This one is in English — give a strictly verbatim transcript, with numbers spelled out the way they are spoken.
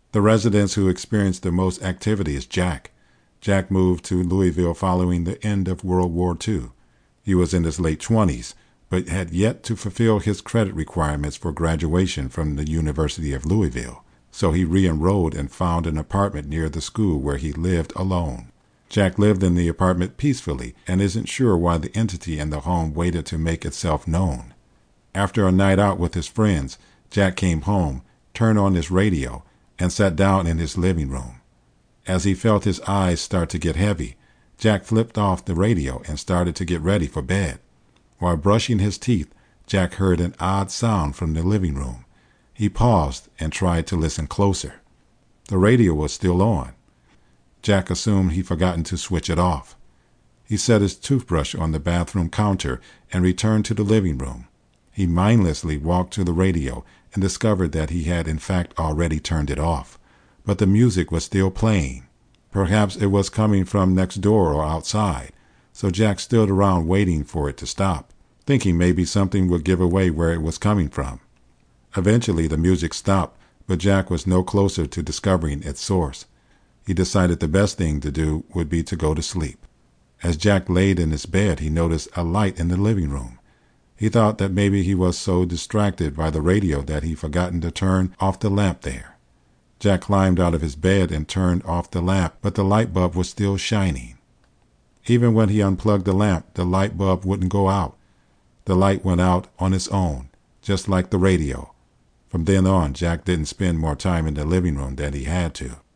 The residence who experienced the most activity is Jack. Jack moved to Louisville following the end of World War Two. He was in his late twenties, but had yet to fulfill his credit requirements for graduation from the University of Louisville, so he re-enrolled and found an apartment near the school where he lived alone. Jack lived in the apartment peacefully and isn't sure why the entity in the home waited to make itself known. After a night out with his friends, Jack came home, turned on his radio, and sat down in his living room. As he felt his eyes start to get heavy, Jack flipped off the radio and started to get ready for bed. While brushing his teeth, Jack heard an odd sound from the living room. He paused and tried to listen closer. The radio was still on. Jack assumed he'd forgotten to switch it off. He set his toothbrush on the bathroom counter and returned to the living room. He mindlessly walked to the radio and discovered that he had in fact already turned it off, but the music was still playing. Perhaps it was coming from next door or outside, so Jack stood around waiting for it to stop, thinking maybe something would give away where it was coming from. Eventually the music stopped, but Jack was no closer to discovering its source. He decided the best thing to do would be to go to sleep. As Jack laid in his bed, he noticed a light in the living room. He thought that maybe he was so distracted by the radio that he'd forgotten to turn off the lamp there. Jack climbed out of his bed and turned off the lamp, but the light bulb was still shining. Even when he unplugged the lamp, the light bulb wouldn't go out. The light went out on its own, just like the radio. From then on, Jack didn't spend more time in the living room than he had to.